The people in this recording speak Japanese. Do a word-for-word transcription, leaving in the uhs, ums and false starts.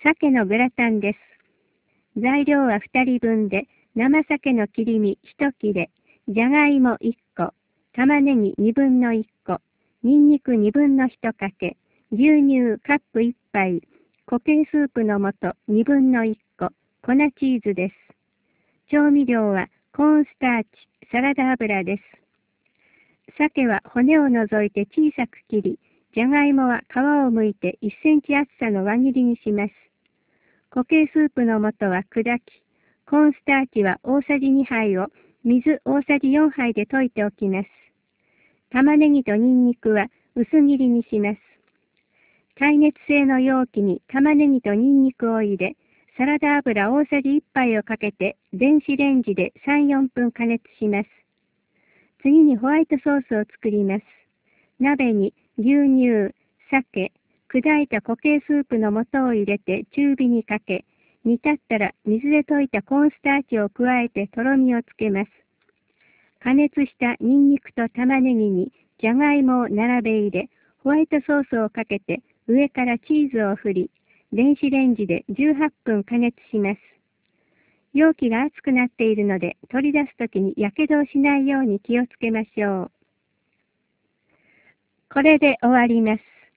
鮭のグラタンです。材料はふたりぶんで、生鮭の切り身いち切れ、じゃがいもいっこ、玉ねぎにぶんのいっこ、にんにくにぶんのいちかけ、牛乳カップいっぱい、固形スープの素にぶんのいっこ、粉チーズです。調味料はコーンスターチ、サラダ油です。鮭は骨を除いて小さく切り、じゃがいもは皮を剥いていっセンチ厚さの輪切りにします。固形スープの素は砕き、コーンスターチは大さじにはいを水大さじよんはいで溶いておきます。玉ねぎとニンニクは薄切りにします。耐熱性の容器に玉ねぎとニンニクを入れ、サラダ油大さじいっぱいをかけて電子レンジでさん、よんぷん加熱します。次にホワイトソースを作ります。鍋に牛乳、鮭、砕いた固形スープの素を入れて中火にかけ、煮立ったら水で溶いたコーンスターチを加えてとろみをつけます。加熱したニンニクと玉ねぎにじゃがいもを並べ入れ、ホワイトソースをかけて上からチーズを振り、電子レンジでじゅうはっぷん加熱します。容器が熱くなっているので取り出すときにやけどをしないように気をつけましょう。これで終わります。